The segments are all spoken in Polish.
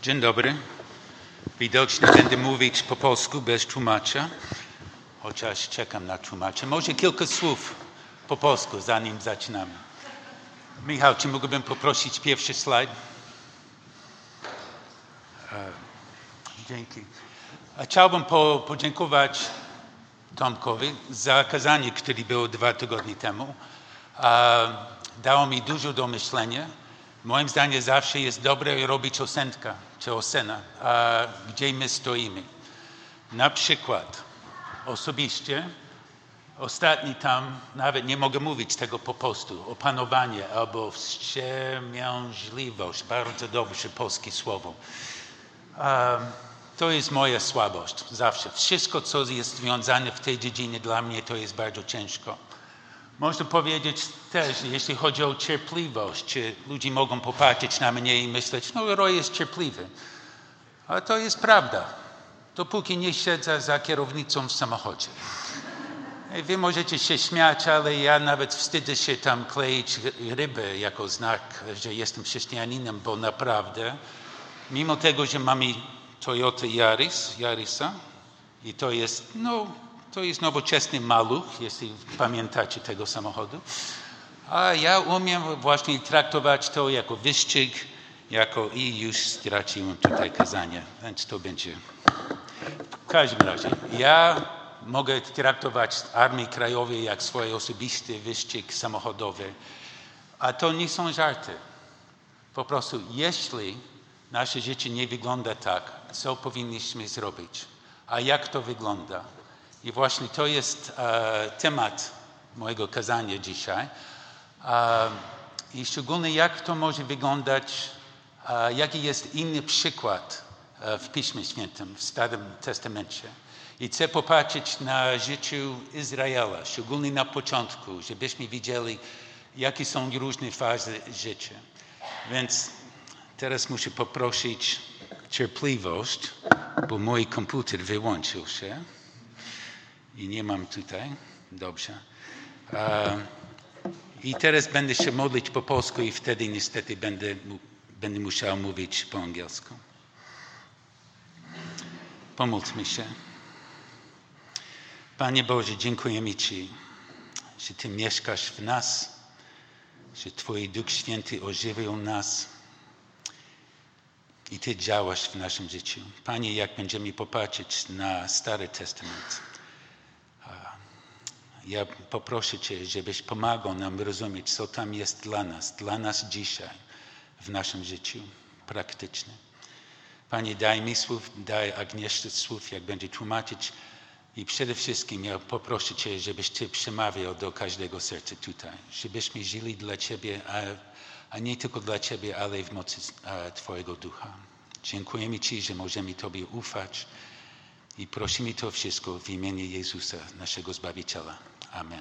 Dzień dobry. Widocznie będę mówić po polsku bez tłumacza, chociaż czekam na tłumacza. Może kilka słów po polsku, zanim zaczynamy. Michał, czy mógłbym poprosić pierwszy slajd? Dzięki. Chciałbym podziękować Tomkowi za kazanie, które było 2 tygodnie temu. Dało mi dużo do myślenia. Moim zdaniem zawsze jest dobre robić ocenkę, czy ocena, gdzie my stoimy. Na przykład osobiście ostatni tam, nawet nie mogę mówić tego po polsku, opanowanie albo wstrzemięźliwość, bardzo dobrze polskie słowo. To jest moja słabość, zawsze. Wszystko, co jest związane w tej dziedzinie dla mnie, to jest bardzo ciężko. Można powiedzieć też, jeśli chodzi o cierpliwość, czy ludzie mogą popatrzeć na mnie i myśleć, no Roy jest cierpliwy. Ale to jest prawda, dopóki nie siedzę za kierownicą w samochodzie. Wy możecie się śmiać, ale ja nawet wstydzę się tam kleić ryby jako znak, że jestem chrześcijaninem, bo naprawdę, mimo tego, że mamy Toyota Yarisa i to jest nowoczesny maluch, jeśli pamiętacie tego samochodu. A ja umiem właśnie traktować to jako wyścig, i już straciłem tutaj kazanie, więc to będzie. W każdym razie, ja mogę traktować Armię Krajową jak swój osobisty wyścig samochodowy, a to nie są żarty. Po prostu, jeśli nasze życie nie wygląda tak, co powinniśmy zrobić, a jak to wygląda? I właśnie to jest temat mojego kazania dzisiaj. I szczególnie jak to może wyglądać, jaki jest inny przykład w Piśmie Świętym, w Starym Testamencie. I chcę popatrzeć na życiu Izraela, szczególnie na początku, żebyśmy widzieli, jakie są różne fazy życia. Więc teraz muszę poprosić cierpliwość, bo mój komputer wyłączył się. I nie mam tutaj. Dobrze. I teraz będę się modlić po polsku i wtedy niestety będę musiał mówić po angielsku. Pomódlmy się. Panie Boże, dziękujemy Ci, że Ty mieszkasz w nas, że Twój Duch Święty ożywił nas i Ty działasz w naszym życiu. Panie, jak będziemy popatrzeć na Stary Testament, ja poproszę Cię, żebyś pomagał nam rozumieć, co tam jest dla nas dzisiaj w naszym życiu praktycznym. Panie, daj mi słów, daj Agnieszce słów, jak będzie tłumaczyć. I przede wszystkim ja poproszę Cię, żebyś Ty przemawiał do każdego serca tutaj. Żebyśmy żyli dla Ciebie, a nie tylko dla Ciebie, ale w mocy Twojego Ducha. Dziękujemy Ci, że możemy Tobie ufać. I prosimy to wszystko w imieniu Jezusa, naszego Zbawiciela. Amen.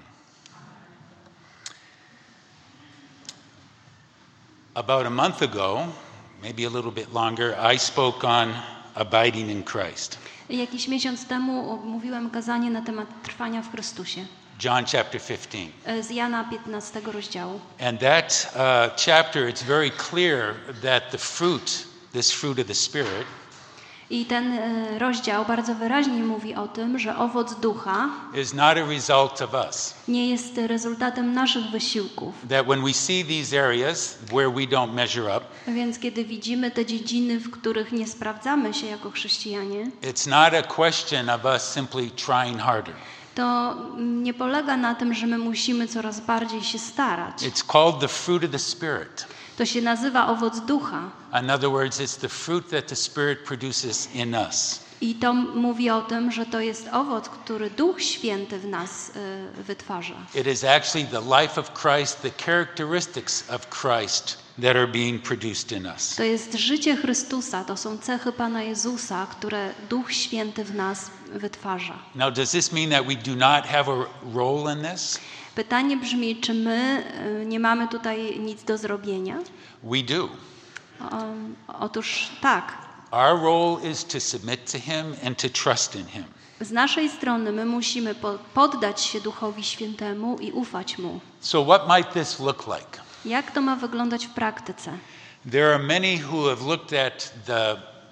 About a month ago, maybe a little bit longer, I spoke on abiding in Christ. Jakiś miesiąc temu mówiłem kazanie na temat trwania w Chrystusie. John chapter 15. Z Jana 15 rozdziału. And that chapter, it's very clear that this fruit of the Spirit, I ten rozdział bardzo wyraźnie mówi o tym, że owoc ducha is not a result of us. nie jest rezultatem naszych wysiłków. That when we see these areas where we don't measure up, Więc kiedy widzimy te dziedziny, w których nie sprawdzamy się jako chrześcijanie, it's not a question of us simply trying harder. to nie polega na tym, że my musimy coraz bardziej się starać. It's called the fruit of the Spirit. To się nazywa owoc ducha. In other words, it's the fruit that the Spirit produces in us. I to mówi o tym, że to jest owoc, który Duch Święty w nas wytwarza. It is actually the life of Christ, the characteristics of Christ that are being produced in us. To jest życie Chrystusa, to są cechy Pana Jezusa, które Duch Święty w nas wytwarza. Now, does this mean that we do not have a role in this? Pytanie brzmi, czy my nie mamy tutaj nic do zrobienia? We do. Otóż tak. Our role is to submit to Him and to trust in Him. Z naszej strony my musimy poddać się Duchowi Świętemu i ufać Mu. So what might this look like? Jak to ma wyglądać w praktyce? There are many who have looked at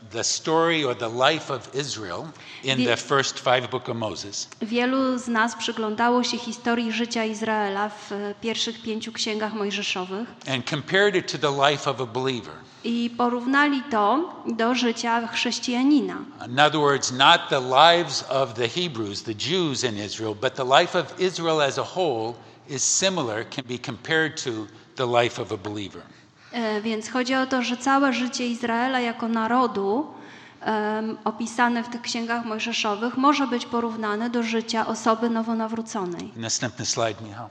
the story or the life of Israel in the first 5 books of Moses. Wielu z nas przyglądało się historii życia Izraela w pierwszych 5 księgach mojżeszowych And compared it to the life of a believer. i porównali to do życia chrześcijanina. In other words, not the lives of the Hebrews, the Jews in Israel, but the life of Israel as a whole is similar, can be compared to the life of a believer. Więc chodzi o to, że całe życie Izraela jako narodu opisane w tych księgach mojżeszowych może być porównane do życia osoby nowonawróconej. Następny slajd, Michał.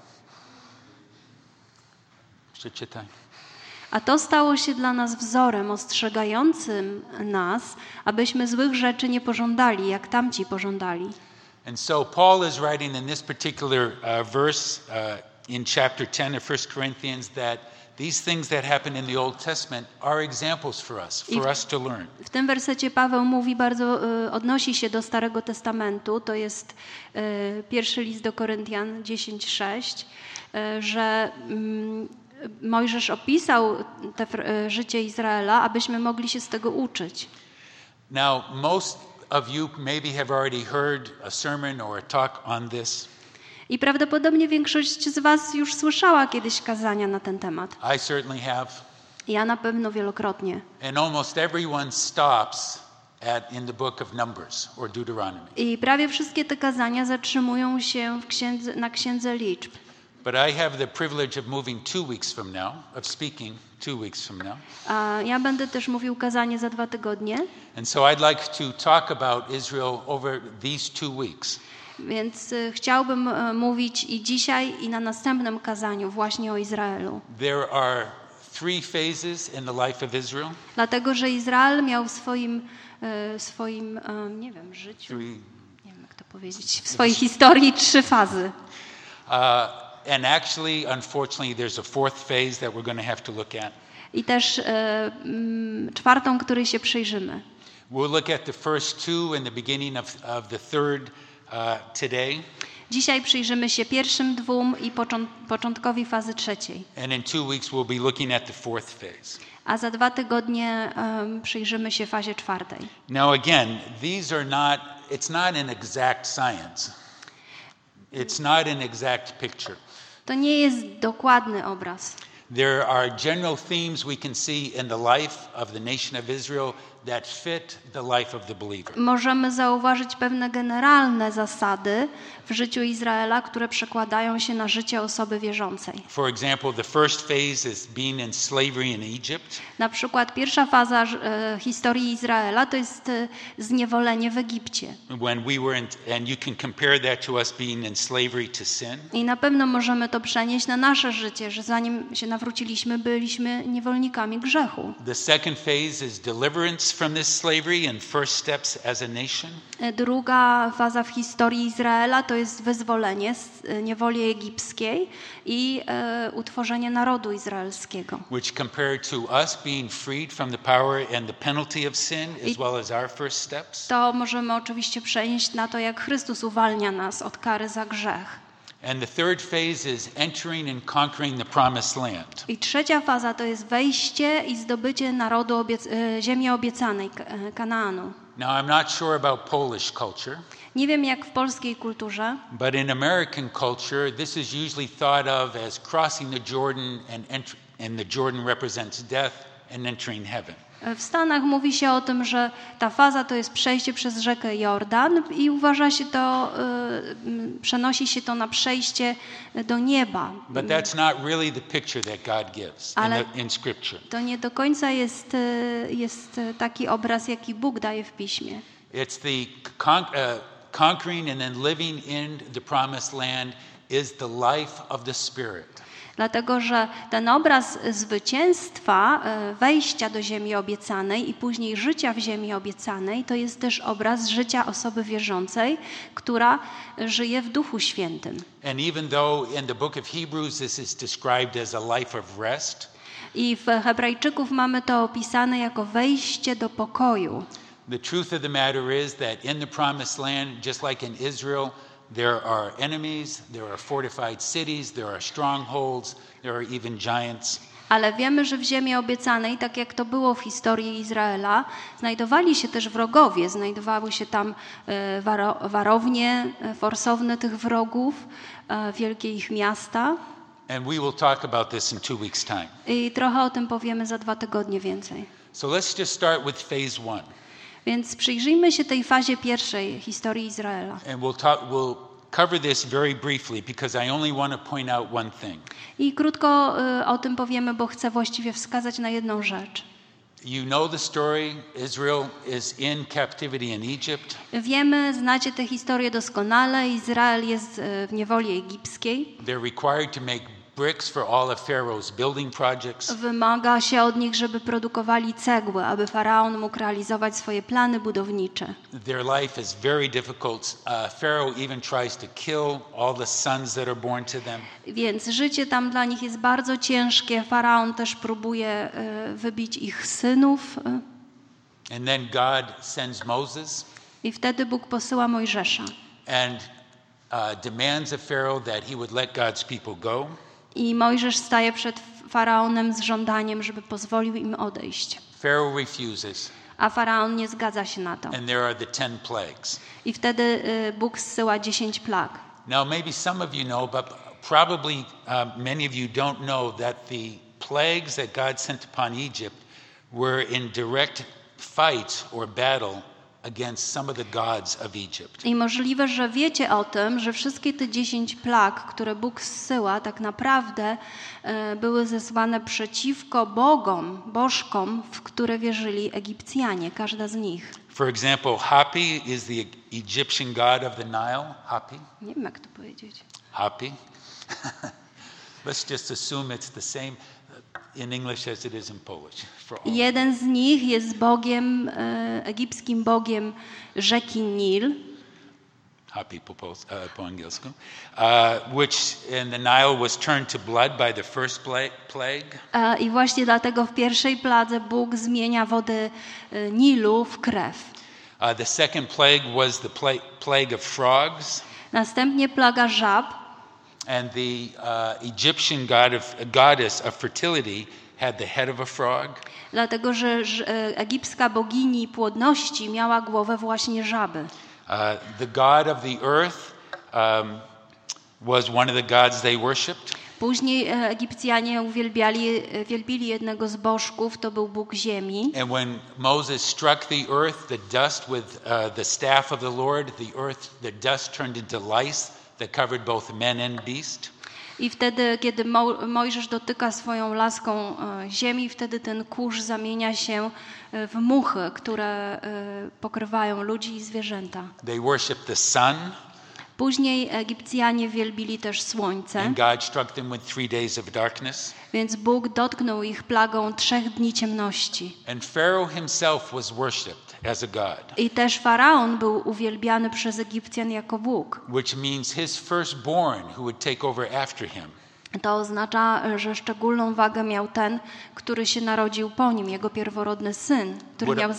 Przeczytaj. A to stało się dla nas wzorem ostrzegającym nas, abyśmy złych rzeczy nie pożądali, jak tamci pożądali. And so Paul is writing in this particular verse in chapter 10 of 1 Corinthians that these things that happen in the Old Testament are examples for us to learn. W tym wersecie Paweł mówi bardzo, odnosi się do Starego Testamentu, to jest pierwszy list do Koryntian 10:6, że Mojżesz opisał życie Izraela, abyśmy mogli się z tego uczyć. Now, most of you maybe have already heard a sermon or a talk on this. I prawdopodobnie większość z was już słyszała kiedyś kazania na ten temat. I certainly have. Ja na pewno wielokrotnie. And almost everyone stops in the book of Numbers or Deuteronomy. I prawie wszystkie te kazania zatrzymują się na księdze liczb. But I have the privilege of moving 2 weeks from now, of speaking 2 weeks from now. A ja będę też mówił kazanie za 2 tygodnie. And so I'd like to talk about Israel over these 2 weeks. Więc chciałbym mówić i dzisiaj, i na następnym kazaniu właśnie o Izraelu. There are 3 phases in the life of Israel. Dlatego, że Izrael miał w swoim nie wiem, życiu, nie wiem jak to powiedzieć, w swojej historii 3 fazy. And actually, unfortunately, there's a 4th phase that we're going to have to look at. I też 4., której się przyjrzymy. We'll look at the first 2 and the beginning of the 3rd today. Dzisiaj przyjrzymy się pierwszym 2 i początkowi fazy 3. And in 2 weeks we'll be looking at the 4th phase. A za 2 tygodnie przyjrzymy się fazie 4. Now again, it's not an exact science. It's not an exact picture. To nie jest dokładny obraz. There are general themes we can see in the life of the nation of Israel that fit the life of the believer. Możemy zauważyć pewne generalne zasady w życiu Izraela, które przekładają się na życie osoby wierzącej. For example, the first phase is being in slavery in Egypt. Na przykład pierwsza faza historii Izraela to jest zniewolenie w Egipcie. When we were and you can compare that to us being in slavery to sin. I na pewno możemy to przenieść na nasze życie, że zanim się nawróciliśmy, byliśmy niewolnikami grzechu. The second phase is deliverance from this slavery and first steps as a nation. Druga faza w historii Izraela to jest wyzwolenie z niewoli egipskiej i utworzenie narodu izraelskiego. Which compared to us being freed from the power and the penalty of sin as well as our first steps. To możemy oczywiście przenieść na to, jak Chrystus uwalnia nas od kary za grzech. And the third phase is entering and conquering the promised land. I trzecia faza to jest wejście i zdobycie narodu ziemi obiecanej, Kanaanu. Now I'm not sure about Polish culture. Nie wiem jak w polskiej kulturze, But in American culture, this is usually thought of as crossing the Jordan and the Jordan represents death and entering heaven. w Stanach mówi się o tym, że ta faza to jest przejście przez rzekę Jordan i uważa się to, przenosi się to na przejście do nieba. But that's not really the picture that God gives in Scripture. To nie do końca jest taki obraz, jaki Bóg daje w Piśmie. It's the conquering and then living in the promised land is the life of the Spirit. Dlatego, że ten obraz zwycięstwa, wejścia do ziemi obiecanej i później życia w ziemi obiecanej, to jest też obraz życia osoby wierzącej, która żyje w Duchu Świętym. And even though in the book of Hebrews this is described as a life of rest, I w Hebrajczyków mamy to opisane jako wejście do pokoju. the truth of the matter is that in the promised land, just like in Israel, there are enemies, there are fortified cities, there are strongholds, there are even giants. Ale wiemy, że w ziemi obiecanej, tak jak to było w historii Izraela, znajdowali się też wrogowie, znajdowały się tam warownie forsowne tych wrogów, wielkie ich miasta. And we will talk about this in 2 weeks' time. I trochę o tym powiemy za 2 tygodnie więcej. So let's just start with phase 1. Więc przyjrzyjmy się tej fazie pierwszej historii Izraela. And we'll cover this very briefly because I only want to point out one thing. I krótko o tym powiemy, bo chcę właściwie wskazać na jedną rzecz. You know the story. Israel is in captivity in Egypt. Wiemy, znacie tę historię doskonale. Izrael jest w niewoli egipskiej. They're required to make bricks for all of Pharaoh's building projects. Wymaga się od nich, żeby produkowali cegły, aby faraon mógł realizować swoje plany budownicze. Their life is very difficult. Pharaoh even tries to kill all the sons that are born to them. Więc życie tam dla nich jest bardzo ciężkie. Faraon też próbuje wybić ich synów. And then God sends Moses I wtedy Bóg posyła Mojżesza. and demands of Pharaoh that he would let God's people go. I Mojżesz staje przed faraonem z żądaniem, żeby pozwolił im odejść. Pharaoh refuses, A faraon nie zgadza się na to. and there are the 10 plagues. I wtedy Bóg zsyła 10 plag. Now, maybe some of you know, but probably many of you don't know that the plagues that God sent upon Egypt were in direct fight or battle against some of the gods of Egypt. I możliwe, że wiecie o tym, że wszystkie te 10 plag, które Bóg zsyła, tak naprawdę były zesłane przeciwko bożkom, w które wierzyli Egipcjanie, każda z nich. For example, Hapi is the Egyptian god of the Nile. Hapi? Nie wiem, jak to powiedzieć. Hapi. Let's just assume it's the same in English as it is in Polish. Jeden z nich jest bogiem, egipskim bogiem rzeki Nil. Happy po angielsku. Which in the Nile was turned to blood by the first plague. I właśnie dlatego w pierwszej pladze Bóg zmienia wodę Nilu w krew. The second plague was the plague of frogs. Następnie plaga żab. And the Egyptian goddess of fertility had the head of a frog. Dlatego, że egipska bogini płodności miała głowę właśnie żaby. The god of the earth was one of the gods they worshipped. Później Egipcjanie wielbili jednego z bożków, to był Bóg ziemi. And when Moses struck the earth, the dust with the staff of the Lord, the dust turned into lice that covered both men and beast. I wtedy, kiedy Mojżesz dotyka swoją laską ziemi, wtedy ten kurz zamienia się w muchy, które pokrywają ludzi i zwierzęta. They worshiped the sun. Później Egipcjanie wielbili też słońce. And God struck them with 3 days of darkness. Więc Bóg dotknął ich plagą 3 dni ciemności. And Pharaoh himself was worshipped as a god. I też faraon był uwielbiany przez Egipcjan jako Bóg. Which means his firstborn who would take over after him. To oznacza, że szczególną wagę miał ten, który się narodził po nim, jego pierworodny syn, który miał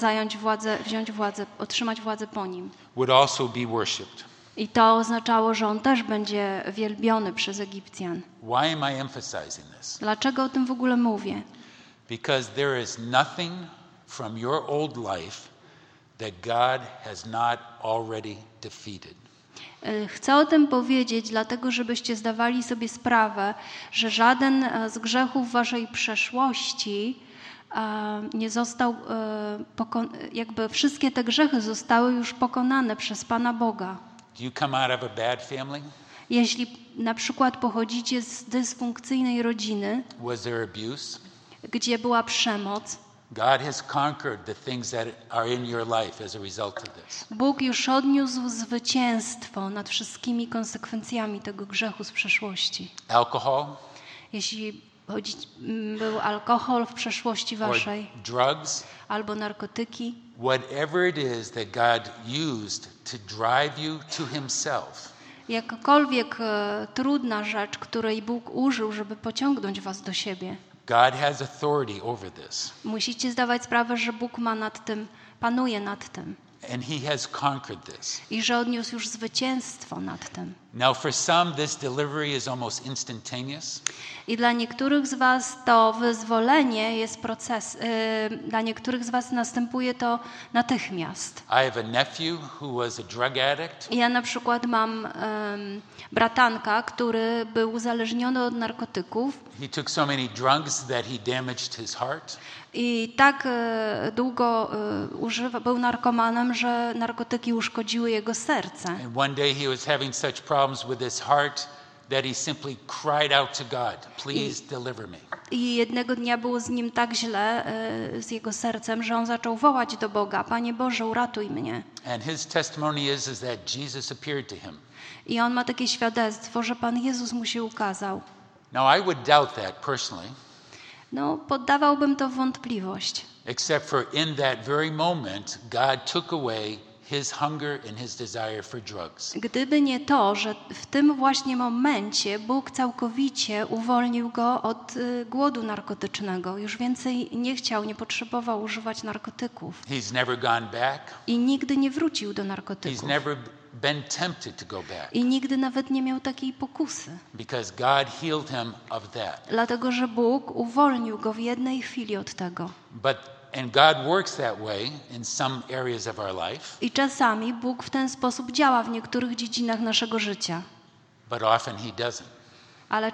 otrzymać władzę po nim. Would also be worshipped. I to oznaczało, że on też będzie wielbiony przez Egipcjan. Why am I emphasizing this? Dlaczego o tym w ogóle mówię? Because there is nothing from your old life that God has not already defeated. Chcę o tym powiedzieć, dlatego żebyście zdawali sobie sprawę, że żaden z grzechów waszej przeszłości nie został jakby wszystkie te grzechy zostały już pokonane przez Pana Boga. Do you come out of a bad family? Jeśli na przykład pochodzicie z dysfunkcyjnej rodziny, Was there abuse? gdzie była przemoc, God has conquered the things that are in your life as a result of this. Bóg już odniósł zwycięstwo nad wszystkimi konsekwencjami tego grzechu z przeszłości. Alcohol? Jeśli był alkohol w przeszłości waszej, or drugs? albo narkotyki, Whatever it is that God used to drive you to himself. jakakolwiek trudna rzecz, której Bóg użył, żeby pociągnąć was do siebie. God has authority over this. Musicie zdawać sprawę, że Bóg ma nad tym, panuje nad tym. And he has conquered this. I że odniósł już zwycięstwo nad tym. Now for some this delivery is almost instantaneous. I dla niektórych z was to wyzwolenie jest dla niektórych z was następuje to natychmiast. I have a nephew who was a drug addict. Ja na przykład mam bratanka, który był uzależniony od narkotyków He took so many drugs that he damaged his heart. i tak długo był narkomanem, że narkotyki uszkodziły jego serce. And one day he was having such problems with his heart that he simply cried out to God, please deliver me. I jednego dnia było z nim tak źle, z jego sercem, że on zaczął wołać do Boga: Panie Boże, uratuj mnie. And his testimony is that Jesus appeared to him. I on ma takie świadectwo, że Pan Jezus mu się ukazał. Now I would doubt that personally, No, poddawałbym to w wątpliwość. except for in that very moment God took away his hunger and his desire for drugs. Gdyby nie to, że w tym właśnie momencie Bóg całkowicie uwolnił go od głodu narkotycznego. Już więcej nie chciał, nie potrzebował używać narkotyków. He's never gone back. I nigdy nie wrócił do He's narkotyków. never been tempted to go back I nigdy nawet nie miał takiej pokusy. because God healed him of that. Dlatego, że Bóg uwolnił go w jednej chwili od tego. And God works that way in some areas of our life, I czasami Bóg w ten sposób działa w niektórych dziedzinach naszego życia. but often he doesn't. Ale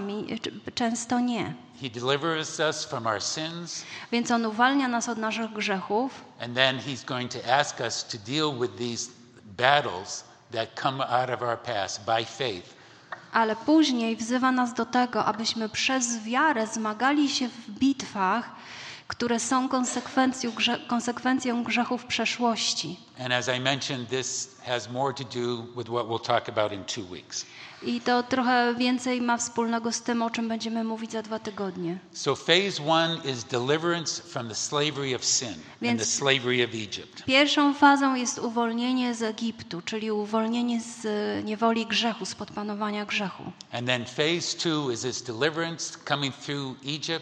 często nie. He delivers us from our sins, Więc On uwalnia nas od naszych grzechów and then he's going to ask us to deal with these battles that come out of our past by faith. ale później wzywa nas do tego, abyśmy przez wiarę zmagali się w bitwach, które są konsekwencją grzechów przeszłości. And as I mentioned, this has more to do with what we'll talk about in 2 weeks. I to trochę więcej ma wspólnego z tym, o czym będziemy mówić za 2 tygodnie. So phase 1 is deliverance from the slavery of sin and Więc- the slavery of Egypt. Pierwszą fazą jest uwolnienie z Egiptu, czyli uwolnienie z niewoli grzechu, z podpanowania grzechu. And then phase 2 is this deliverance coming through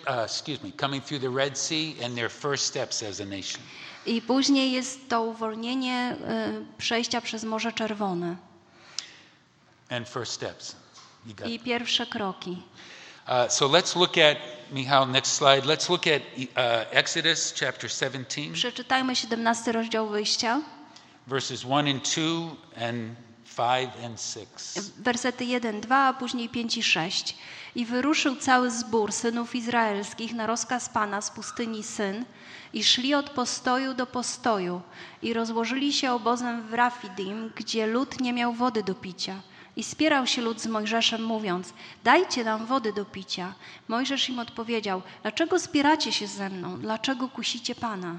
coming through the Red Sea and their first steps as a nation. I później jest to uwolnienie przejścia przez Morze Czerwone And first steps. You got i pierwsze kroki. So let's look at, Michal, next slide. Let's look at Exodus chapter 17, Przeczytajmy 17 rozdział Wyjścia, verses 1 and 2 and 5 and 6. wersety 1, 2, a później 5 i 6. I wyruszył cały zbór synów izraelskich na rozkaz Pana z pustyni Syn i szli od postoju do postoju i rozłożyli się obozem w Rafidim, gdzie lud nie miał wody do picia. I spierał się lud z Mojżeszem, mówiąc: dajcie nam wody do picia. Mojżesz im odpowiedział: dlaczego spieracie się ze mną? Dlaczego kusicie Pana?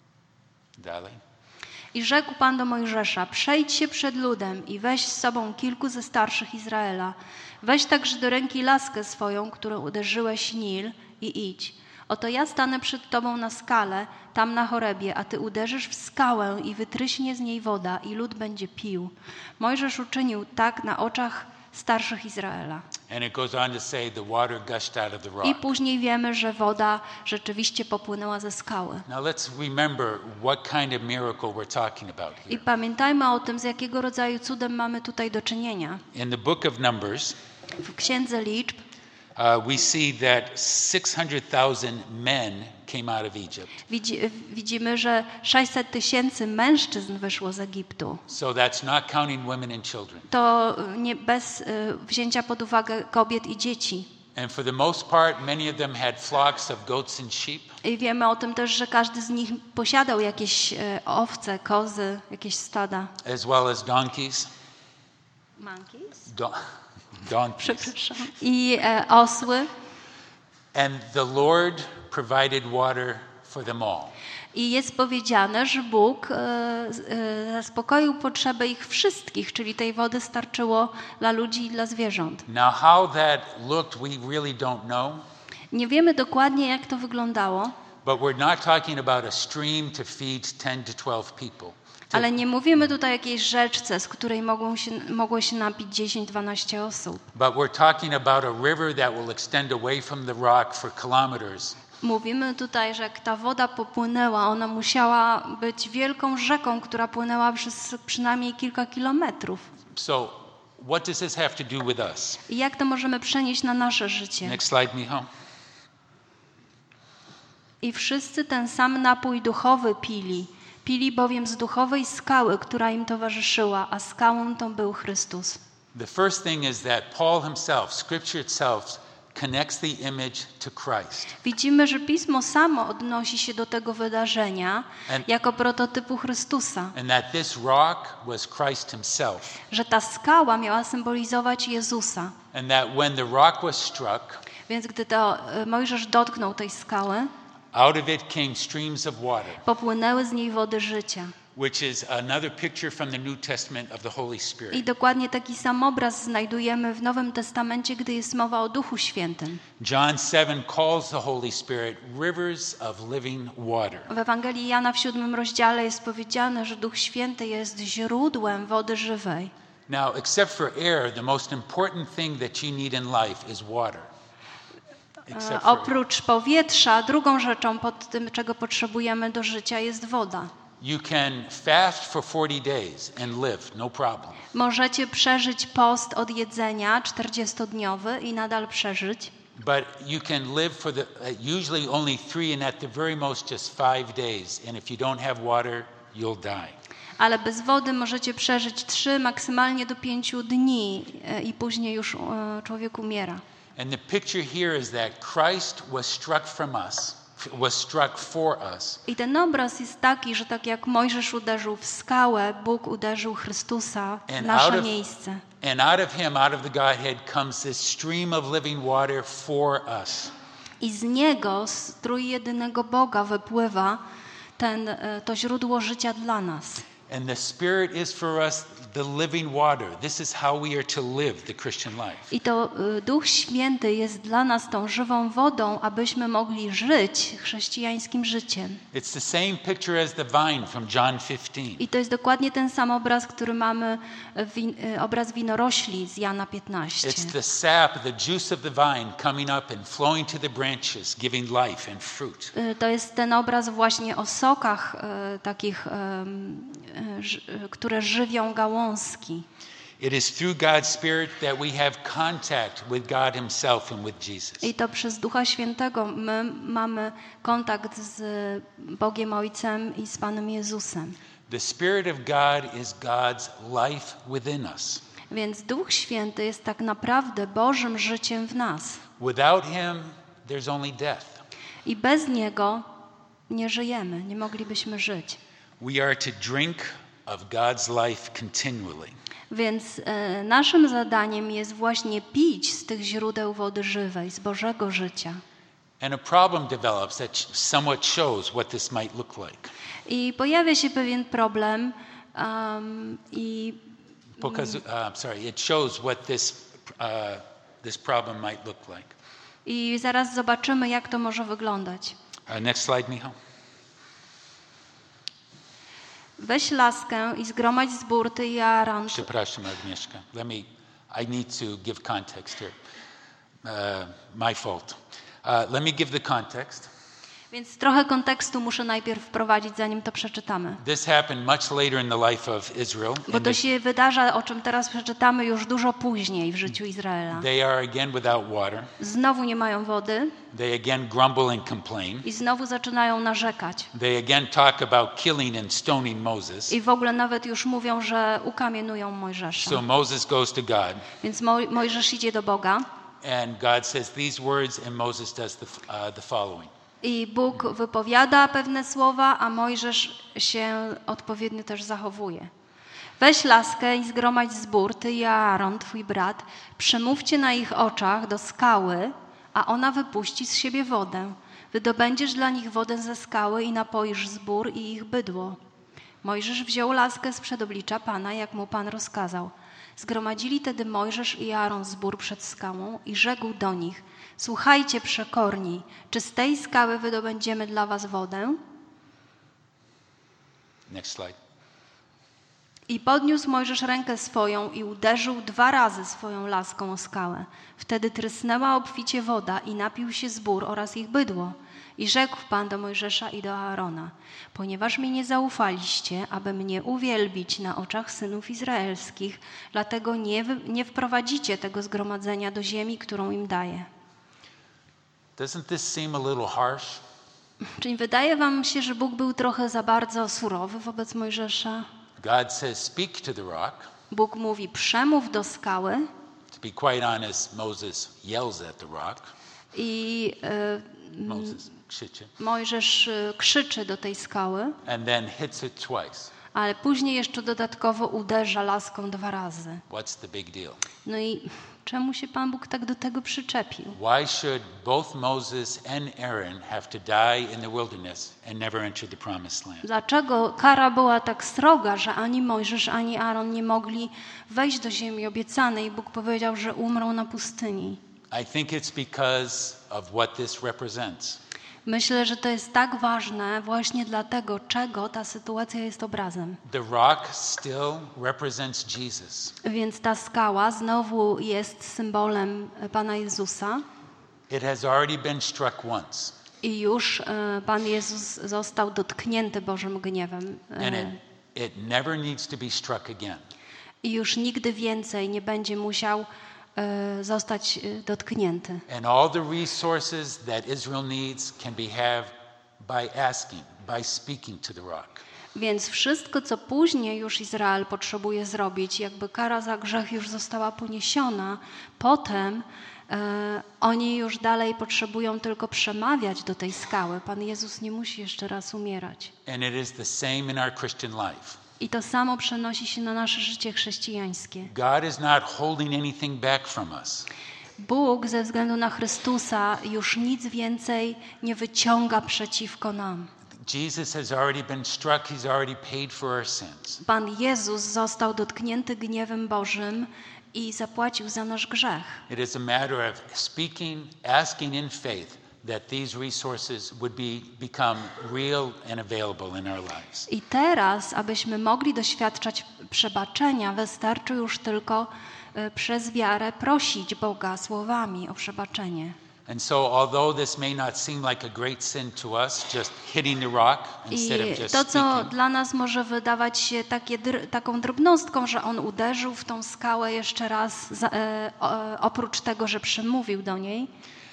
Dalej. I rzekł Pan do Mojżesza: przejdź się przed ludem i weź z sobą kilku ze starszych Izraela. Weź także do ręki laskę swoją, którą uderzyłeś Nil, i idź. Oto ja stanę przed tobą na skale, tam na Chorebie, a ty uderzysz w skałę i wytryśnie z niej woda i lud będzie pił. Mojżesz uczynił tak na oczach starszych Izraela. And it goes on to say the water gushed out of the rock. I później wiemy, że woda rzeczywiście popłynęła ze skały. Now let's remember what kind of miracle we're talking about I here. pamiętajmy o tym, z jakiego rodzaju cudem mamy tutaj do czynienia. In the book of Numbers, W Księdze Liczb we see that 600,000 men came out of Egypt. widzimy, że 600 000 mężczyzn wyszło z Egiptu. So that's not counting women and children. To nie bez wzięcia pod uwagę kobiet i dzieci. And for the most part, many of them had flocks of goats and sheep. I wiemy o tym też, że każdy z nich posiadał jakieś owce, kozy, jakieś stada. As well as donkeys. Monkeys? Donkeys. Przepraszam. I osły. And the Lord provided water for them all. I jest powiedziane, że Bóg zaspokoił potrzeby ich wszystkich, czyli tej wody starczyło dla ludzi i dla zwierząt. Now how that looked, we really don't know. Nie wiemy dokładnie, jak to wyglądało, But we're not talking about a stream to feed 10 to 12 people. ale nie mówimy tutaj o jakiejś rzeczce, z której mogło się napić 10-12 osób. But we're talking about a river that will extend away from the rock for kilometers. Mówimy tutaj, że jak ta woda popłynęła, ona musiała być wielką rzeką, która płynęła przez przynajmniej kilka kilometrów. So what does this have to do with us? I jak to możemy przenieść na nasze życie? Next slide, Michał. I wszyscy ten sam napój duchowy pili. Pili bowiem z duchowej skały, która im towarzyszyła, a skałą tą był Chrystus. The first thing is that Paul himself, Scripture itself, connects the image to Christ. Widzimy, że Pismo samo odnosi się do tego wydarzenia jako prototypu Chrystusa. And that this rock was Christ himself. Że ta skała miała symbolizować Jezusa. And that when the rock was struck, Więc gdy to Mojżesz dotknął tej skały, out of it came streams of water, popłynęły z niej wody życia. which is another picture from the New Testament of the Holy I Spirit. dokładnie taki sam obraz znajdujemy w Nowym Testamencie, gdy jest mowa o Duchu Świętym. John 7 calls the Holy Spirit rivers of living water. W Ewangelii Jana w 7 rozdziale jest powiedziane, że Duch Święty jest źródłem wody żywej. Now, except for air, the most important thing that you need in life is water. Except for air. Oprócz powietrza, drugą rzeczą pod tym, czego potrzebujemy do życia, jest woda. You can fast for 40 days and live, no problem. Możecie przeżyć post od jedzenia 40-dniowy i nadal przeżyć. But you can live for usually only 3 and at the very most just 5 days. And if you don't have water, you'll die. Ale bez wody możecie przeżyć 3, maksymalnie do 5 dni i później już człowiek umiera. And the picture here is that Christ was struck for us. I ten obraz jest taki, że tak jak Mojżesz uderzył w skałę, Bóg uderzył Chrystusa w nasze miejsce. And out of him, out of the Godhead, comes this stream of living water for us. I z niego, z trójjedynego Boga, wypływa to źródło życia dla nas. And the Spirit is for us the living water. This is how we are to live the Christian life. I to Duch Święty jest dla nas tą żywą wodą, abyśmy mogli żyć chrześcijańskim życiem. It's the same picture as the vine from John 15. I to jest dokładnie ten sam obraz, który mamy, obraz winorośli z Jana 15. It's the sap, the juice of the vine coming up and flowing to the branches, giving life and fruit. To jest ten obraz właśnie o sokach takich, które żywią gałązki. It is through God's Spirit that we have contact with God Himself and with Jesus. I to przez Ducha Świętego my mamy kontakt z Bogiem Ojcem i z Panem Jezusem. The Spirit of God is God's life within us. Więc Duch Święty jest tak naprawdę Bożym życiem w nas. Without Him, there's only death. I bez Niego nie żyjemy, nie moglibyśmy żyć. We are to drink of God's life continually. Więc naszym zadaniem jest właśnie pić z tych źródeł wody żywej, z Bożego życia. And a problem develops that somewhat shows what this might look like. I pojawia się pewien problem Because, it shows what this problem might look like. I zaraz zobaczymy, jak to może wyglądać. Next slide, Michał. Weź laskę i zgromadź z burty i Aaron. Przepraszam, Agnieszka. I need to give context here. My fault. Let me give the context. Więc trochę kontekstu muszę najpierw wprowadzić, zanim to przeczytamy. This happened much later in the life of Israel. Bo to się wydarza, o czym teraz przeczytamy, już dużo później w życiu Izraela. They are again without water. Znowu nie mają wody. They again grumble and complain. I znowu zaczynają narzekać. They again talk about killing and stoning Moses. I w ogóle nawet już mówią, że ukamienują Mojżesza. So Moses goes to God. Więc Mojżesz idzie do Boga. And God says these words and Moses does the following. I Bóg wypowiada pewne słowa, a Mojżesz się odpowiednio też zachowuje. Weź laskę i zgromadź zbór, ty i Aaron, twój brat, przemówcie na ich oczach do skały, a ona wypuści z siebie wodę. Wydobędziesz dla nich wodę ze skały i napoisz zbór i ich bydło. Mojżesz wziął laskę sprzed oblicza Pana, jak mu Pan rozkazał. Zgromadzili tedy Mojżesz i Aaron zbór przed skałą i rzekł do nich: słuchajcie przekorni, czy z tej skały wydobędziemy dla was wodę? Next slide. I podniósł Mojżesz rękę swoją i uderzył 2 razy swoją laską o skałę. Wtedy trysnęła obficie woda i napił się zbór oraz ich bydło. I rzekł Pan do Mojżesza i do Aarona: ponieważ mi nie zaufaliście, aby mnie uwielbić na oczach synów izraelskich, dlatego nie wprowadzicie tego zgromadzenia do ziemi, którą im daję. Doesn't this seem a little harsh? Czyli wydaje wam się, że Bóg był trochę za bardzo surowy wobec Mojżesza? God says, speak to the rock. Bóg mówi: przemów do skały. To be quite honest, Moses yells at the rock. I Moses krzyczy. Mojżesz krzyczy do tej skały, And then hits it twice. ale później jeszcze dodatkowo uderza laską 2 razy. What's the big deal? No i czemu się Pan Bóg tak do tego przyczepił? Why should both Moses and Aaron have to die in the wilderness and never enter the promised land? Dlaczego kara była tak sroga, że ani Mojżesz, ani Aaron nie mogli wejść do ziemi obiecanej? Bóg powiedział, że umrą na pustyni. I think it's because of what this represents. Myślę, że to jest tak ważne właśnie dlatego, czego ta sytuacja jest obrazem. The rock still represents Jesus. Więc ta skała znowu jest symbolem Pana Jezusa. It has already been struck once. I już Pan Jezus został dotknięty Bożym gniewem. And it never needs to be struck again. I już nigdy więcej nie będzie musiał zostać dotknięty. And all the resources that Israel needs can be had by asking, by speaking to the rock. Więc wszystko, co później już Izrael potrzebuje zrobić, jakby kara za grzech już została poniesiona, potem oni już dalej potrzebują tylko przemawiać do tej skały. Pan Jezus nie musi jeszcze raz umierać. And it is the same in our Christian life. I to samo przenosi się na nasze życie chrześcijańskie. God is not holding anything back from us. Bóg ze względu na Chrystusa już nic więcej nie wyciąga przeciwko nam. Jesus has already been struck. He's already paid for our sins. Pan Jezus został dotknięty gniewem Bożym i zapłacił za nasz grzech. It is a matter of speaking, asking in faith that these resources would become real and available in our lives. I teraz, abyśmy mogli doświadczać przebaczenia, wystarczy już tylko przez wiarę prosić Boga słowami o przebaczenie. And so although this may not seem like a great sin to us, just hitting the rock instead of I just to, co speaking, dla nas może wydawać się taką drobnostką, że on uderzył w tą skałę jeszcze raz, oprócz tego, że przemówił do niej,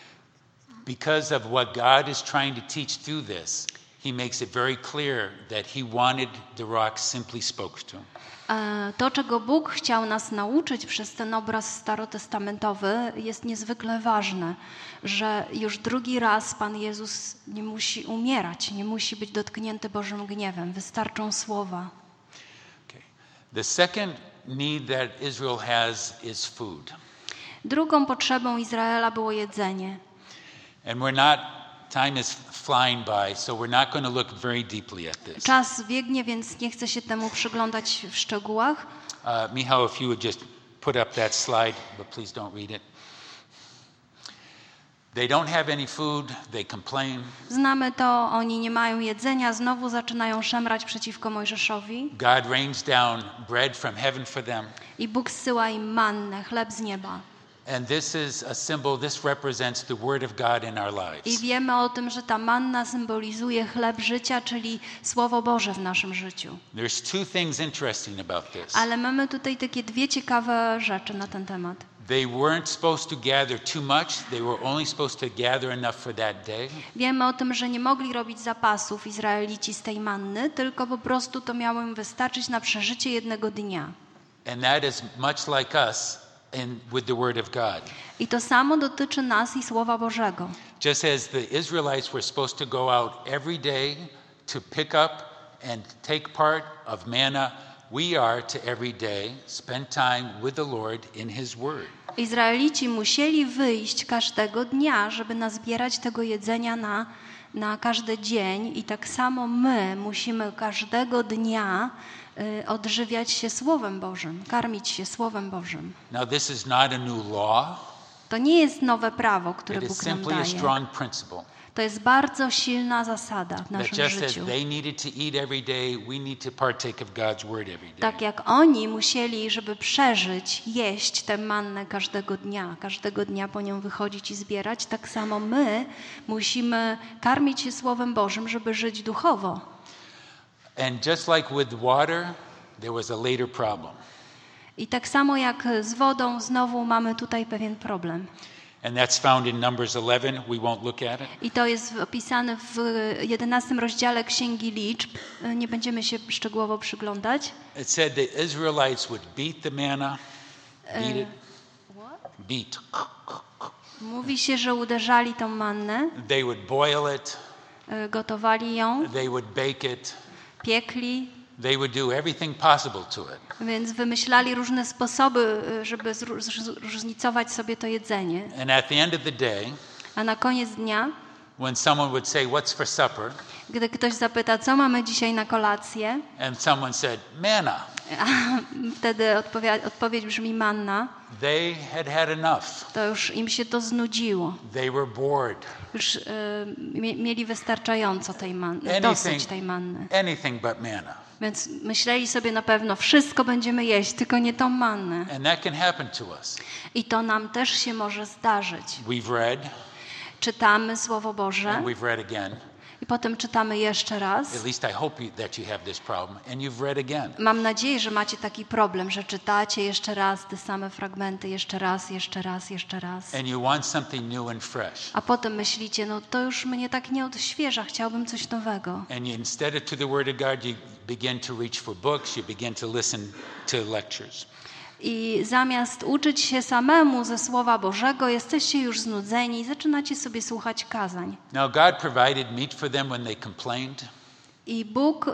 because of what God is trying to teach through this, he makes it very clear that he wanted the rock simply spoke to. To, czego Bóg chciał nas nauczyć przez ten obraz starotestamentowy, jest niezwykle ważne, że już drugi raz Pan Jezus nie musi umierać, nie musi być dotknięty Bożym gniewem. Wystarczą słowa. Okay. The second need that Israel has is food. Drugą potrzebą Izraela było jedzenie. And time is flying by, so we're not going to look very deeply at this. Czas biegnie, więc nie chcę się temu przyglądać w szczegółach. Michał, if you would just put up that slide, but please don't read it. They don't have any food, they complain. Znamy to, oni nie mają jedzenia, znowu zaczynają szemrać przeciwko Mojżeszowi. God rains down bread from heaven for them. I Bóg zsyła im mannę, chleb z nieba. And this is a symbol, this represents the word of God in our I lives. wiemy o tym, że ta manna symbolizuje chleb życia, czyli Słowo Boże w naszym życiu. There's two things interesting about this. Ale mamy tutaj takie 2 ciekawe rzeczy na ten temat. They weren't supposed to gather too much. They were only supposed to gather enough for that day. Wiemy o tym, że nie mogli robić zapasów Izraelici z tej manny, tylko po prostu to miało im wystarczyć na przeżycie jednego dnia. And that is much like us with the word of God. I to samo dotyczy nas i Słowa Bożego. Just as the Israelites were supposed to go out every day to pick up and take part of manna, we are to every day spend time with the Lord in his word. Izraelici musieli wyjść każdego dnia, żeby nazbierać tego jedzenia na każdy dzień i tak samo my musimy każdego dnia odżywiać się Słowem Bożym, karmić się Słowem Bożym. Now this is not a new law. To nie jest nowe prawo, które It is Bóg nam simply a daje. strong principle. To jest bardzo silna zasada w That naszym just as życiu. they needed to eat every day, we need to partake of God's word every day. Tak jak oni musieli, żeby przeżyć, jeść tę mannę każdego dnia po nią wychodzić i zbierać, tak samo my musimy karmić się Słowem Bożym, żeby żyć duchowo. And just like with water, there was a later problem. I tak samo jak z wodą, znowu mamy tutaj pewien problem. And that's found in Numbers 11. We won't look at it. I to jest opisane w 11 rozdziale Księgi Liczb. Nie będziemy się szczegółowo przyglądać. It said the Israelites would beat the manna, beat it, beat. Mówi się, że uderzali tą mannę, They would boil it, gotowali ją, they would bake it, piekli, they would do everything possible to it. więc wymyślali różne sposoby, żeby zróżnicować sobie to jedzenie. And at the end of the day, A na koniec dnia, when someone would say, "What's for supper?" gdy ktoś zapyta, co mamy dzisiaj na kolację, and someone said, "Manna," a wtedy odpowiedź brzmi manna, they had had enough. to już im się to znudziło. They were bored. Już mieli wystarczająco tej manny, dosyć tej manny. Anything but manna. Więc myśleli sobie na pewno, wszystko będziemy jeść, tylko nie tą mannę. And that can happen to us. I to nam też się może zdarzyć. We've read, Czytamy Słowo Boże and we've read again. i potem czytamy jeszcze raz. At least I hope that you have this problem, and you've read again. Mam nadzieję, że macie taki problem, że czytacie jeszcze raz te same fragmenty, jeszcze raz. And you want something new and fresh. A potem myślicie, no to już mnie tak nie odświeża, chciałbym coś nowego. And instead of to the Word of God, you begin to reach for books, you begin to listen to lectures. I zamiast uczyć się samemu ze Słowa Bożego, jesteście już znudzeni i zaczynacie sobie słuchać kazań. Now God provided meat for them when they complained. I Bóg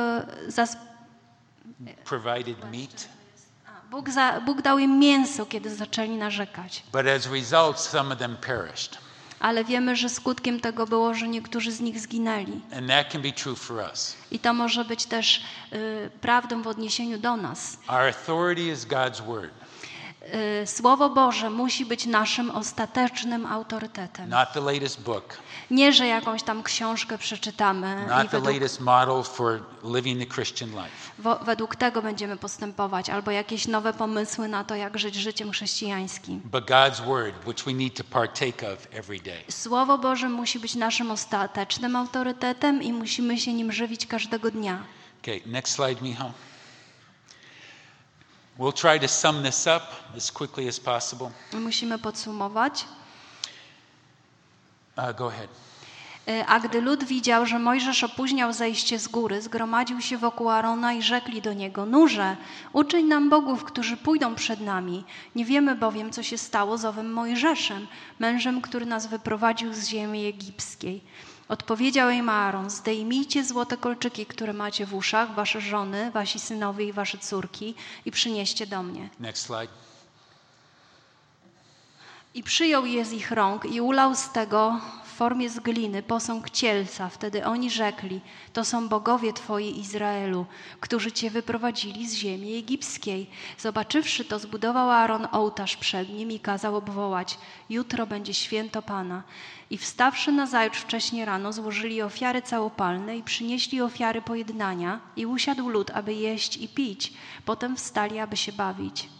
Provided meat. Bóg dał im mięso, kiedy zaczęli narzekać. But as a result, some of them perished. Ale wiemy, że skutkiem tego było, że niektórzy z nich zginęli. And that can be true for us. I to może być też prawdą w odniesieniu do nas. Our authority is God's word. Słowo Boże musi być naszym ostatecznym autorytetem. Not the latest book. Nie, że jakąś tam książkę przeczytamy Not i the latest model for living the Christian life. według tego będziemy postępować, albo jakieś nowe pomysły na to, jak żyć życiem chrześcijańskim. But God's word, which we need to partake of every day. Słowo Boże musi być naszym ostatecznym autorytetem i musimy się nim żywić każdego dnia. Okay, next slide, Michal. We'll try to sum this up as quickly as possible. Musimy podsumować. Go ahead. A gdy lud widział, że Mojżesz opóźniał zejście z góry, zgromadził się wokół Arona i rzekli do niego: Nurze, uczyń nam bogów, którzy pójdą przed nami. Nie wiemy bowiem, co się stało z owym Mojżeszem, mężem, który nas wyprowadził z ziemi egipskiej. Odpowiedział im Aaron: zdejmijcie złote kolczyki, które macie w uszach, wasze żony, wasi synowie i wasze córki i przynieście do mnie. Next slide. I przyjął je z ich rąk i ulał z tego w formie z gliny posąg cielca. Wtedy oni rzekli: to są bogowie twoi, Izraelu, którzy cię wyprowadzili z ziemi egipskiej. Zobaczywszy to, zbudował Aaron ołtarz przed nim i kazał obwołać: jutro będzie święto Pana. I wstawszy nazajutrz wcześnie rano, złożyli ofiary całopalne i przynieśli ofiary pojednania i usiadł lud, aby jeść i pić. Potem wstali, aby się bawić.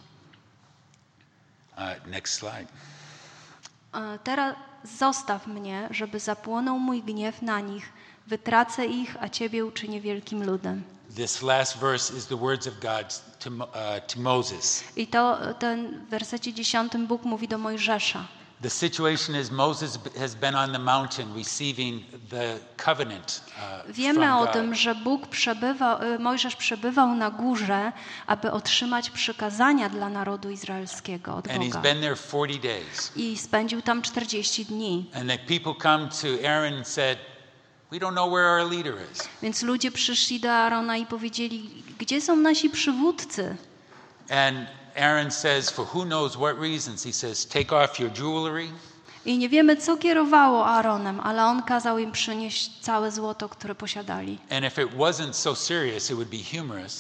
Next slide. Teraz zostaw mnie, żeby zapłonął mój gniew na nich. Wytracę ich, a ciebie uczynię wielkim ludem. This last verse is the words of God to Moses. I ten w wersecie 10 Bóg mówi do Mojżesza. The situation is Moses has been on the mountain receiving the covenant Wiemy from o God. tym, że Mojżesz przebywał na górze, aby otrzymać przykazania dla narodu izraelskiego od And he's Boga. been there 40 days. I spędził tam 40 dni. And the people come to Aaron and said, we don't know where our leader is. Więc ludzie przyszli do Arona i powiedzieli: gdzie są nasi przywódcy? And Aaron says, for who knows what reasons, he says, take off your jewelry. I nie wiemy, co kierowało Aaronem, ale on kazał im przynieść całe złoto, które posiadali. And if it wasn't so serious, it would be humorous.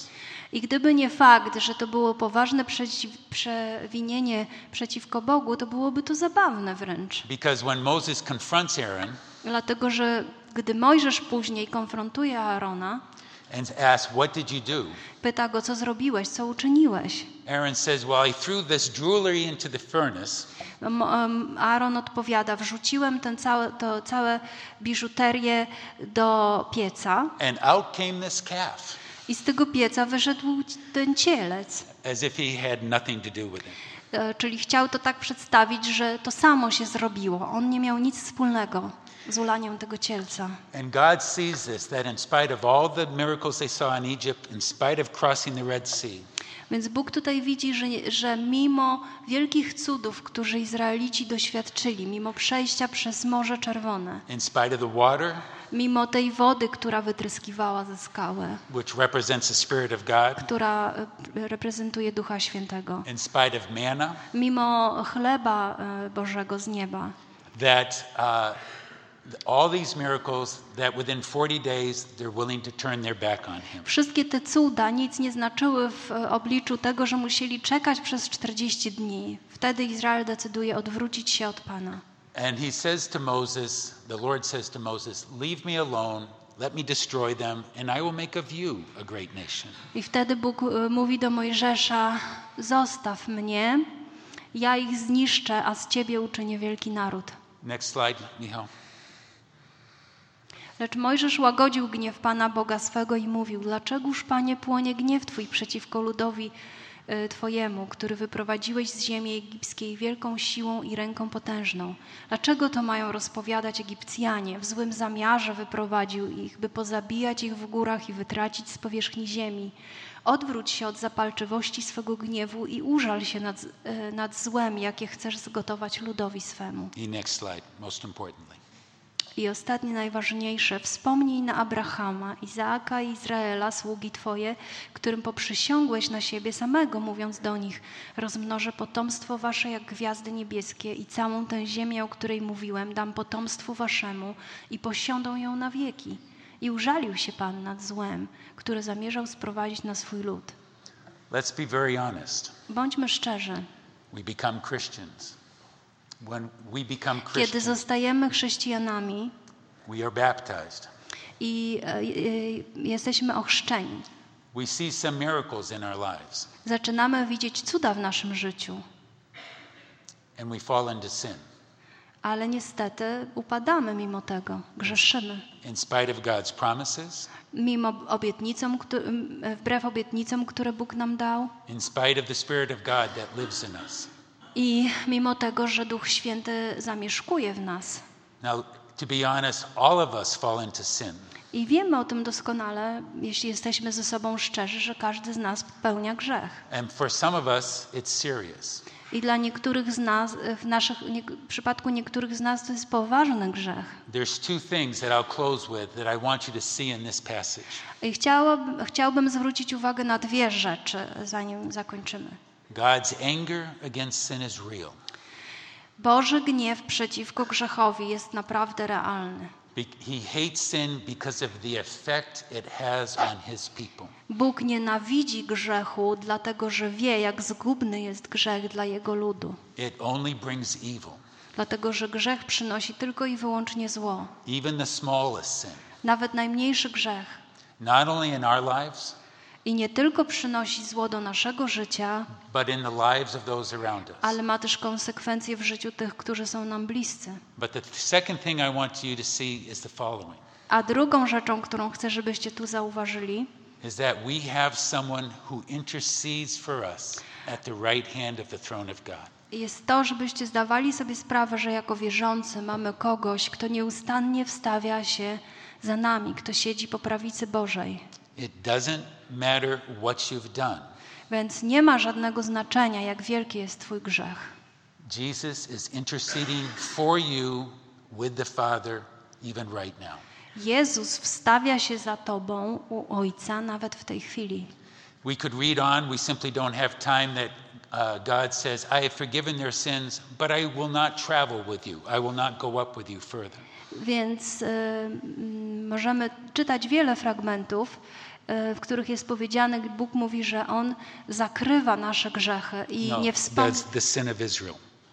I gdyby nie fakt, że to było poważne przewinienie przeciwko Bogu, to byłoby to zabawne wręcz. Because when Moses confronts Aaron Dlatego, że gdy Mojżesz później konfrontuje Aarona, and asks, "What did you do?" pyta go, co zrobiłeś, co uczyniłeś. Aaron says, "Well, I threw this jewelry into the furnace." Aaron odpowiada, wrzuciłem to całe biżuterię do pieca And out came this calf, i z tego pieca wyszedł ten cielec. as if he had nothing to do with it. Czyli chciał to tak przedstawić, że to samo się zrobiło. On nie miał nic wspólnego z ulaniem tego cielca. And God sees this, that in spite of all the miracles they saw in Egypt, in spite of crossing the Red Sea, Więc Bóg tutaj widzi, że mimo wielkich cudów, które Izraelici doświadczyli, mimo przejścia przez Morze Czerwone, in spite of the water, mimo tej wody, która wytryskiwała ze skały, which represents the Spirit of God, która reprezentuje Ducha Świętego, in spite of manna, mimo chleba Bożego z nieba, that all these miracles, that within 40 days they're willing to turn their back on him. wszystkie te cuda nic nie znaczyły w obliczu tego, że musieli czekać przez 40 dni. Wtedy Izrael decyduje odwrócić się od Pana. And he says to Moses, the Lord says to Moses, "Leave me alone, let me destroy them, and I will make of you a great nation." I wtedy Bóg mówi do Mojżesza, zostaw mnie, ja ich zniszczę, a z ciebie uczynię wielki naród. Next slide, Michał. Lecz Mojżesz łagodził gniew Pana Boga swego i mówił, dlaczegoż, Panie, płonie gniew Twój przeciwko ludowi Twojemu, który wyprowadziłeś z ziemi egipskiej wielką siłą i ręką potężną? Dlaczego to mają rozpowiadać Egipcjanie? W złym zamiarze wyprowadził ich, by pozabijać ich w górach i wytracić z powierzchni ziemi. Odwróć się od zapalczywości swego gniewu i użal się nad złem, jakie chcesz zgotować ludowi swemu. The next slide, most importantly. I ostatnie, najważniejsze, wspomnij na Abrahama, Izaaka i Izraela, sługi Twoje, którym poprzysiągłeś na siebie samego, mówiąc do nich, rozmnożę potomstwo Wasze jak gwiazdy niebieskie i całą tę ziemię, o której mówiłem, dam potomstwu Waszemu i posiądą ją na wieki. I użalił się Pan nad złem, które zamierzał sprowadzić na swój lud. Let's be very honest. Bądźmy szczerzy. We become Christians. When we become Kiedy Christians, zostajemy chrześcijanami we are baptized. i jesteśmy ochrzczeni, We see some miracles in our lives, zaczynamy widzieć cuda w naszym życiu, and we fall into sin. ale niestety upadamy mimo tego, grzeszymy. In spite of God's promises, Wbrew obietnicom, które Bóg nam dał in spite of the Spirit of God that lives in us. i mimo tego, że Duch Święty zamieszkuje w nas. Now, to be honest, all of us fall into sin. I wiemy o tym doskonale, jeśli jesteśmy ze sobą szczerzy, że każdy z nas popełnia grzech. And for some of us, it's serious. I dla niektórych z nas, w przypadku niektórych z nas to jest poważny grzech. There's two things that I'll close with that I want you to see in this passage. I chciałbym zwrócić uwagę na dwie rzeczy, zanim zakończymy. God's anger against sin is real. Boży gniew przeciwko grzechowi jest naprawdę realny. He hates sin because of the effect it has on his people. Bóg nienawidzi grzechu, dlatego że wie, jak zgubny jest grzech dla Jego ludu. It only brings evil. Dlatego że grzech przynosi tylko i wyłącznie zło. Even the smallest sin. Nawet najmniejszy grzech. Not only in our lives, I nie tylko przynosi zło do naszego życia, but in the lives of those around us. ale ma też konsekwencje w życiu tych, którzy są nam bliscy. But the second thing I want you to see is the following. A drugą rzeczą, którą chcę, żebyście tu zauważyli, Is that we have someone who intercedes for us at the right hand of the throne of God. jest to, żebyście zdawali sobie sprawę, że jako wierzący mamy kogoś, kto nieustannie wstawia się za nami, kto siedzi po prawicy Bożej. It doesn't matter what you've done. Więc nie ma żadnego znaczenia, jak wielki jest twój grzech. Jesus is interceding for you with the Father even right now. Jezus wstawia się za tobą u Ojca nawet w tej chwili. We could read on. We simply don't have time that God says, I have forgiven their sins, but I will not travel with you. I will not go up with you further. Więc możemy czytać wiele fragmentów, w których jest powiedziane, Bóg mówi, że On zakrywa nasze grzechy i nie wspomina. That's the sin of Israel.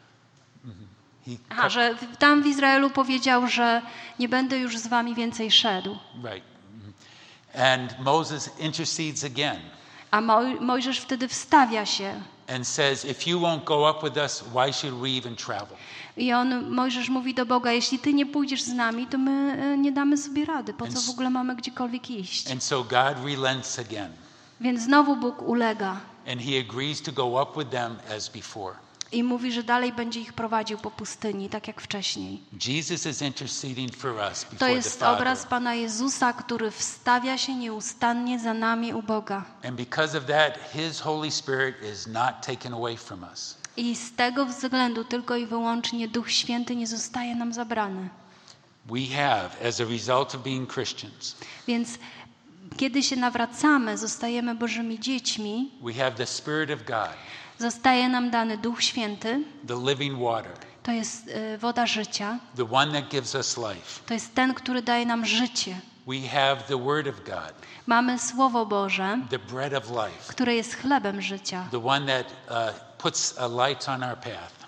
Że tam w Izraelu powiedział, że nie będę już z wami więcej szedł. Right. And Moses intercedes again. A Mojżesz wtedy wstawia się. And says, if you won't go up with us, why should we even travel? I Mojżesz mówi do Boga, jeśli ty nie pójdziesz z nami, to my nie damy sobie rady. Po co w ogóle mamy gdziekolwiek iść? And so God relents again. Więc znowu Bóg ulega. And he agrees to go up with them as before. I mówi, że dalej będzie ich prowadził po pustyni, tak jak wcześniej. Jesus is interceding for us before To the jest Father. obraz Pana Jezusa, który wstawia się nieustannie za nami u Boga. And because of that, his Holy Spirit is not taken away from us. I z tego względu tylko i wyłącznie Duch Święty nie zostaje nam zabrany. We have, as a result of being Christians, Więc kiedy się nawracamy, zostajemy Bożymi dziećmi, we have the Spirit of God, zostaje nam dany Duch Święty. the living water, To jest woda życia. the one that gives us life. To jest ten, który daje nam życie. We have the Word of God, Mamy Słowo Boże, the bread of life, które jest chlebem życia, the one that puts a light on our path.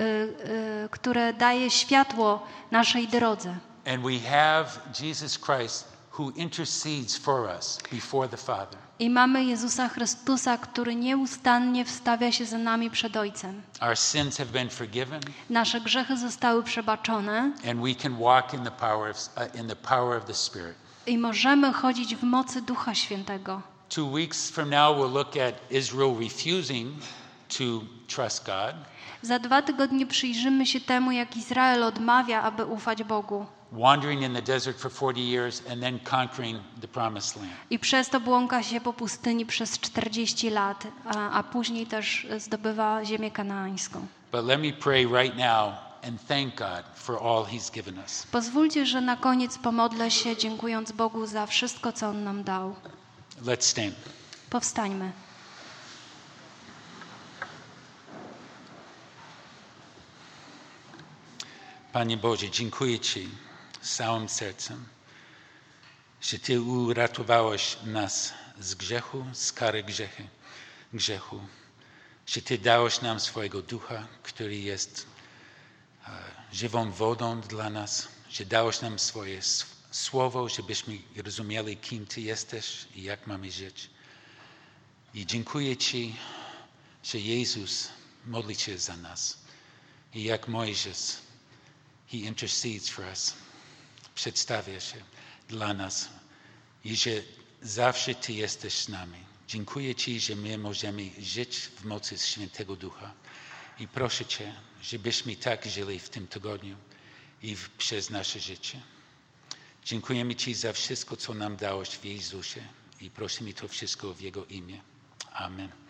które daje światło naszej drodze. And we have Jesus Christ who intercedes for us before the Father. I mamy Jezusa Chrystusa, który nieustannie wstawia się za nami przed Ojcem. Our sins have been forgiven, Nasze grzechy zostały przebaczone and we can walk in the power of the Spirit. i możemy chodzić w mocy Ducha Świętego. 2 weeks from now, we'll look at Israel refusing to trust God. Za 2 tygodnie przyjrzymy się temu, jak Izrael odmawia, aby ufać Bogu. Wandering in the desert for 40 years and then conquering the promised land. I przez to błąka się po pustyni przez 40 lat, a później też zdobywa ziemię kanaańską. But let me pray right now and thank God for all he's given us. Pozwólcie, że na koniec pomodlę się, dziękując Bogu za wszystko, co On nam dał. Let's stand. Powstańmy. Panie Boże, dziękuję Ci z całym sercem, że Ty uratowałeś nas z grzechu, z kary grzechu, że Ty dałeś nam swojego Ducha, który jest żywą wodą dla nas, że dałeś nam swoje słowo, żebyśmy rozumieli, kim Ty jesteś i jak mamy żyć. I dziękuję Ci, że Jezus modli się za nas. I jak Mojżesz, He intercedes for us. Przedstawia się dla nas i że zawsze Ty jesteś z nami. Dziękuję Ci, że my możemy żyć w mocy Świętego Ducha. I proszę Cię, żebyśmy tak żyli w tym tygodniu i przez nasze życie. Dziękujemy Ci za wszystko, co nam dałeś w Jezusie i prosimy to wszystko w Jego imię. Amen.